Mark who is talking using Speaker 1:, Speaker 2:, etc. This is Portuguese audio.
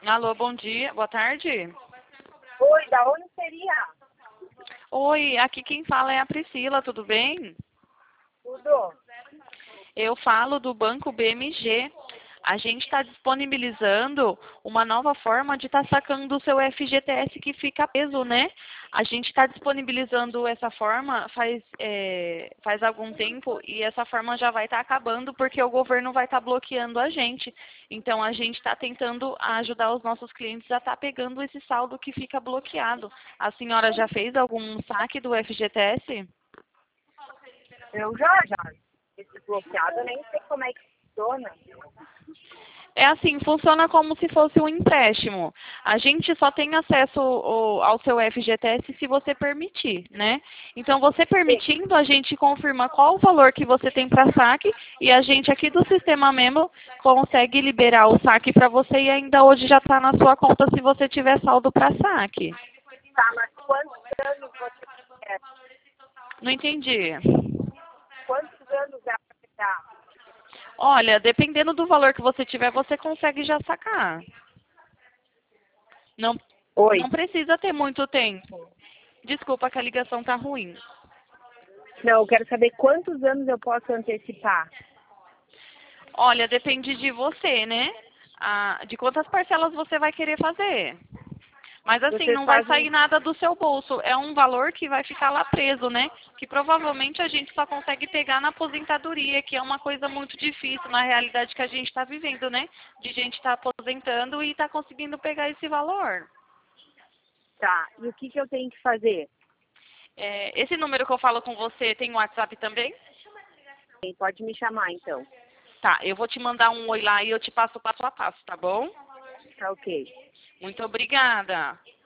Speaker 1: Alô, bom dia, boa tarde.
Speaker 2: Oi, da onde seria?
Speaker 1: Oi, aqui quem fala é a Priscila, tudo bem?
Speaker 2: Tudo?
Speaker 1: Eu falo do Banco BMG. A gente está disponibilizando uma nova forma de estar sacando o seu FGTS que fica preso, né? A gente está disponibilizando essa forma faz algum tempo e essa forma já vai estar acabando porque o governo vai estar bloqueando a gente. Então, a gente está tentando ajudar os nossos clientes a estar pegando esse saldo que fica bloqueado. A senhora já fez algum saque do FGTS?
Speaker 2: Eu já. Esse bloqueado, eu nem sei como é que funciona.
Speaker 1: É assim, funciona como se fosse um empréstimo. A gente só tem acesso ao seu FGTS se você permitir, né? Então, você permitindo, a gente confirma qual o valor que você tem para saque e a gente aqui do sistema mesmo consegue liberar o saque para você e ainda hoje já está na sua conta se você tiver saldo para saque.
Speaker 2: Tá, mas quantos anos você quer?
Speaker 1: Não entendi.
Speaker 2: Quantos anos é pra pegar?
Speaker 1: Olha, dependendo do valor que você tiver, você consegue já sacar. Não,
Speaker 2: Oi.
Speaker 1: não precisa ter muito tempo. Desculpa que a ligação tá ruim.
Speaker 2: Não, eu quero saber quantos anos eu posso antecipar.
Speaker 1: Olha, depende de você, né? De quantas parcelas você vai querer fazer. Mas assim,
Speaker 2: Vocês
Speaker 1: não vai
Speaker 2: fazem.
Speaker 1: sair nada do seu bolso. É um valor que vai ficar lá preso, né? Que provavelmente a gente só consegue pegar na aposentadoria, que é uma coisa muito difícil na realidade que a gente está vivendo, né? De gente estar aposentando e tá conseguindo pegar esse valor.
Speaker 2: Tá, e o que eu tenho que fazer?
Speaker 1: Esse número que eu falo com você tem WhatsApp também?
Speaker 2: Pode me chamar, então.
Speaker 1: Tá, eu vou te mandar um oi lá e eu te passo o passo a passo, tá bom?
Speaker 2: Tá ok.
Speaker 1: Muito obrigada.